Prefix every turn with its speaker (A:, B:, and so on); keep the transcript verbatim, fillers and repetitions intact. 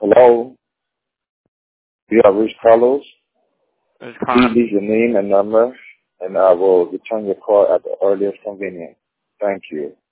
A: Hello? You have reached Carlos.
B: It's
A: Please
B: Carlos.
A: leave your name and number, and I will return your call at the earliest convenience. Thank you.